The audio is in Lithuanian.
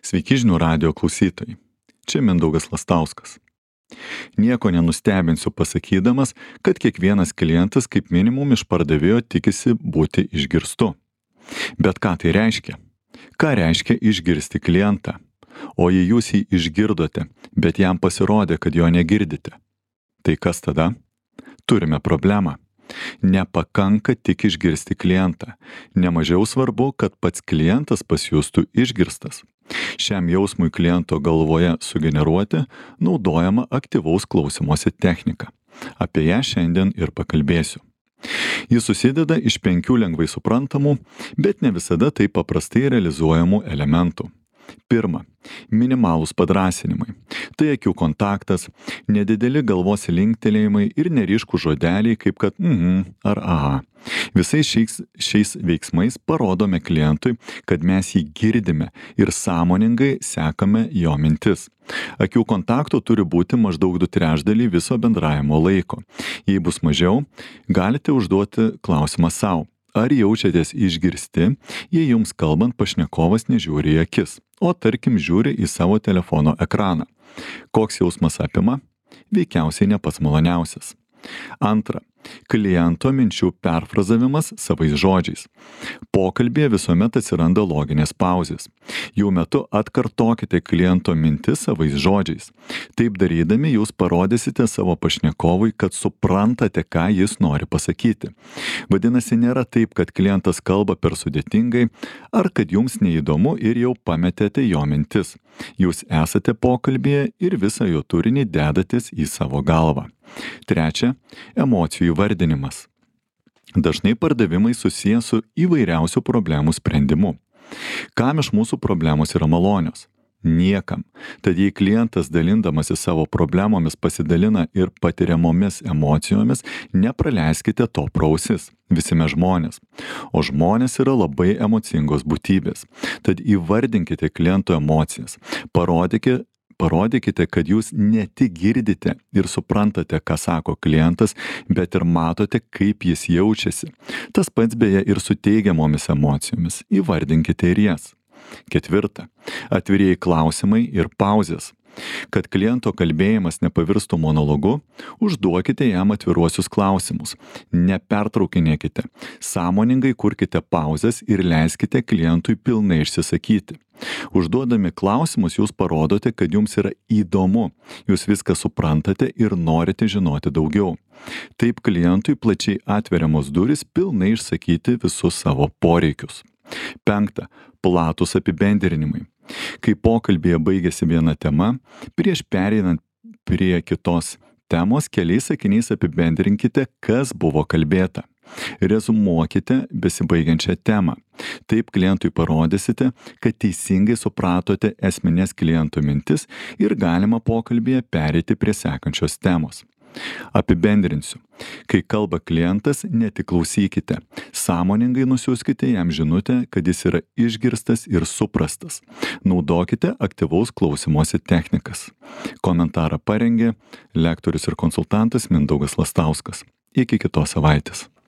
Sveiki žinių radijo klausytojai. Čia Mindaugas Lastauskas. Nieko nenustebinsiu pasakydamas, kad kiekvienas klientas kaip minimum iš pardavėjo tikisi būti išgirstu. Bet ką tai reiškia? Ką reiškia išgirsti klientą? O jei jūs jį išgirdote, bet jam pasirodė, kad jo negirdite, tai kas tada? Turime problemą. Nepakanka tik išgirsti klientą. Nemažiau svarbu, kad pats klientas pasijustų išgirstas. Šiam jausmui kliento galvoje sugeneruoti naudojama aktyvaus klausymosi technika. Apie ją šiandien ir pakalbėsiu. Jis susideda iš 5 lengvai suprantamų, bet ne visada taip paprastai realizuojamų elementų. Pirma, minimalūs padrąsinimai. Tai akių kontaktas, nedideli galvos linktelėjimai ir neryškūs žodeliai kaip kad ar aha. Visais šiais veiksmais parodome klientui, kad mes jį girdime ir sąmoningai sekame jo mintis. Akių kontakto turi būti maždaug 2/3 viso bendravimo laiko. Jei bus mažiau, galite užduoti klausimą sau. Ar jaučiatės išgirsti, jei jums kalbant pašnekovas nežiūri į akis, o tarkim žiūri į savo telefono ekraną? Koks jausmas apima? Veikiausiai ne pats maloniausias. Antra, kliento minčių perfrazavimas savais žodžiais. Pokalbėje visuomet atsiranda loginės pauzės. Jų metu atkartokite kliento mintis savais žodžiais. Taip darydami jūs parodysite savo pašnekovui, kad suprantate, ką jis nori pasakyti. Vadinasi, nėra taip, kad klientas kalba per sudėtingai, ar kad jums neįdomu ir jau pametėte jo mintis. Jūs esate pokalbėje ir visą jo turinį dedatės į savo galvą. Trečia, emocijų įvardinimas. Dažnai pardavimai susiję su įvairiausių problemų sprendimu. Kam iš mūsų problemos yra malonios? Niekam. Tad jei klientas dalindamasi savo problemomis pasidalina ir patiriamomis emocijomis, nepraleiskite to pro ausis. Visi mes žmonės. O žmonės yra labai emocingos būtybės. Tad įvardinkite kliento emocijas. Parodykite, kad jūs ne tik girdite ir suprantate, ką sako klientas, bet ir matote, kaip jis jaučiasi. Tas pats beje ir su teigiamomis emocijomis. Įvardinkite ir jas. Ketvirta. Atvirieji klausimai ir pauzės. Kad kliento kalbėjimas nepavirstų monologu, užduokite jam atviruosius klausimus. Nepertraukinėkite. Sąmoningai kurkite pauzes ir leiskite klientui pilnai išsisakyti. Užduodami klausimus jūs parodote, kad jums yra įdomu, jūs viską suprantate ir norite žinoti daugiau. Taip klientui plačiai atveriamos durys pilnai išsakyti visus savo poreikius. Penkta. Platūs apibendrinimai. Kai pokalbėje baigėsi viena tema, prieš pereinant prie kitos temos keliais sakiniais apibendrinkite, kas buvo kalbėta. Rezumuokite besibaigiančią temą. Taip klientui parodysite, kad teisingai supratote esminės kliento mintis ir galima pokalbėje pereiti prie sekančios temos. Apibendrinsiu. Kai kalba klientas, ne tik klausykite. Sąmoningai nusiųskite jam žinutę, kad jis yra išgirstas ir suprastas. Naudokite aktyvaus klausymosi technikas. Komentarą parengė lektorius ir konsultantas Mindaugas Lastauskas. Iki kitos savaitės.